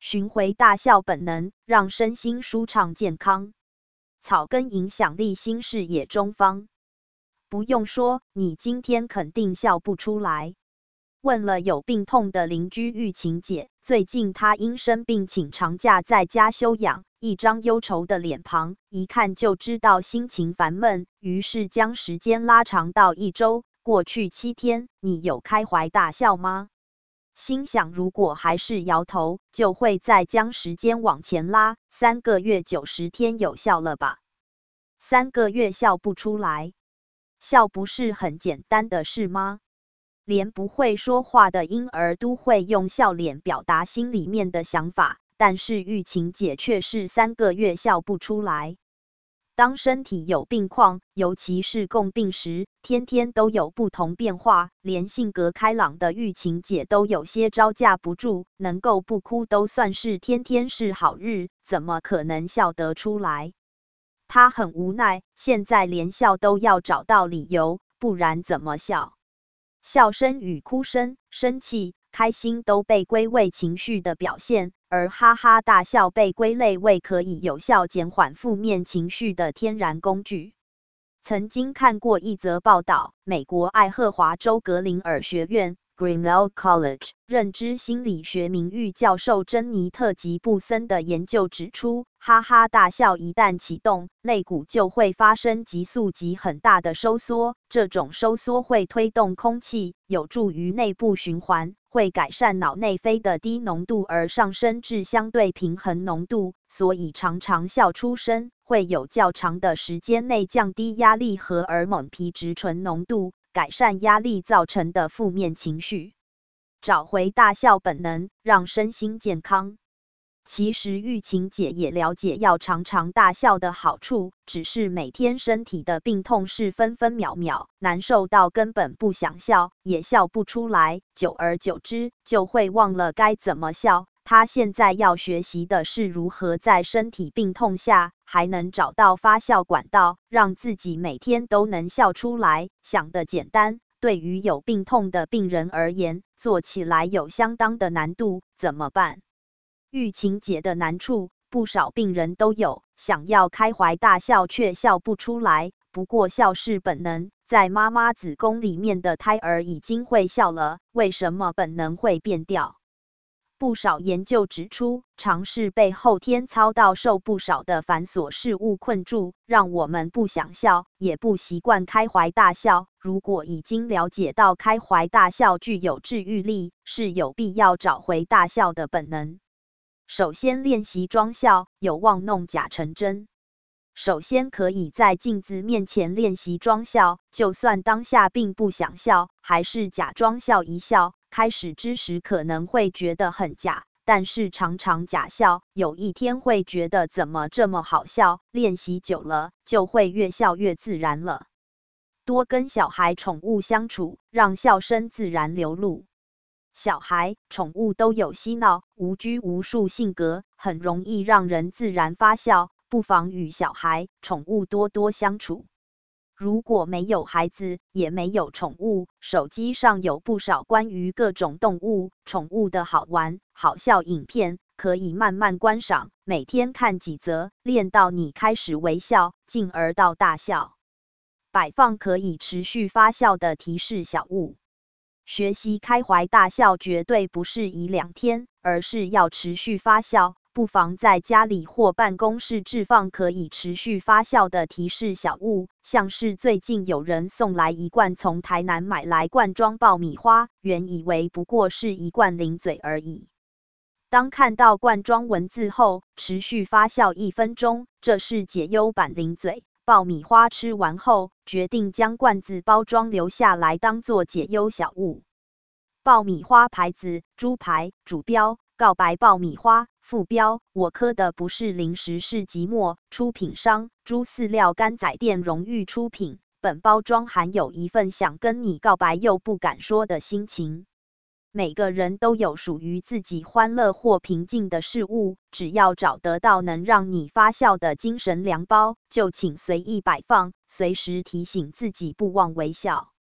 寻回大笑本能，让身心舒畅健康。草根影响力新视野中方。不用说，你今天肯定笑不出来。问了有病痛的邻居玉琴姐，最近她因生病请长假在家休养，一张忧愁的脸庞，一看就知道心情烦闷，于是将时间拉长到1周。过去7天，你有开怀大笑吗？心想如果还是摇头，就会再将时间往前拉，3个月90天有效了吧？3个月笑不出来，笑不是很简单的事吗？连不会说话的婴儿都会用笑脸表达心里面的想法，但是玉琴姐却是3个月笑不出来。当身体有病况，尤其是共病时，天天都有不同变化，连性格开朗的玉琴姐都有些招架不住，能够不哭都算是天天是好日，怎么可能笑得出来？她很无奈，现在连笑都要找到理由，不然怎么笑？笑声与哭声、生气、开心都被归为情绪的表现，而哈哈大笑被归类为可以有效减缓负面情绪的天然工具。曾经看过一则报道，美国爱荷华州格林尔学院 Grinnell College 认知心理学名誉教授珍妮特·吉布森的研究指出，哈哈大笑一旦启动，肋骨就会发生急速及很大的收缩，这种收缩会推动空气，有助于内部循环，会改善脑内啡的低浓度而上升至相对平衡浓度，所以常常笑出声，会有较长的时间内降低压力荷尔蒙皮质醇浓度，改善压力造成的负面情绪，找回大笑本能，让身心健康。其实玉琴姐也了解要常常大笑的好处，只是每天身体的病痛是分分秒秒，难受到根本不想笑，也笑不出来，久而久之就会忘了该怎么笑。她现在要学习的是如何在身体病痛下还能找到发笑管道，让自己每天都能笑出来。想得简单，对于有病痛的病人而言，做起来有相当的难度，怎么办？玉琴姐的难处，不少病人都有，想要开怀大笑却笑不出来。不过笑是本能，在妈妈子宫里面的胎儿已经会笑了，为什么本能会变掉？不少研究指出，常是被后天操到受不少的繁琐事物困住，让我们不想笑，也不习惯开怀大笑。如果已经了解到开怀大笑具有治愈力，是有必要找回大笑的本能。首先练习装笑，有望弄假成真。首先可以在镜子面前练习装笑，就算当下并不想笑，还是假装笑一笑。开始之时可能会觉得很假，但是常常假笑，有一天会觉得怎么这么好笑，练习久了，就会越笑越自然了。多跟小孩、宠物相处，让笑声自然流露。小孩、宠物都有嬉闹、无拘无束性格，很容易让人自然发笑，不妨与小孩、宠物多多相处。如果没有孩子，也没有宠物，手机上有不少关于各种动物、宠物的好玩、好笑影片，可以慢慢观赏，每天看几则，练到你开始微笑，进而到大笑。摆放可以持续发笑的提示小物。学习开怀大笑绝对不是1、2天，而是要持续发笑，不妨在家里或办公室置放可以持续发笑的提示小物，像是最近有人送来一罐从台南买来罐装爆米花，原以为不过是一罐零嘴而已。当看到罐装文字后，持续发笑1分钟，这是解忧版零嘴。爆米花吃完后，决定将罐子包装留下来当做解忧小物。爆米花牌子：猪排，主标：告白爆米花，副标：我磕的不是零食是寂寞。出品商：猪饲料干仔店荣誉出品。本包装含有一份想跟你告白又不敢说的心情。每个人都有属于自己欢乐或平静的事物，只要找得到能让你发笑的精神粮包，就请随意摆放，随时提醒自己不忘微笑。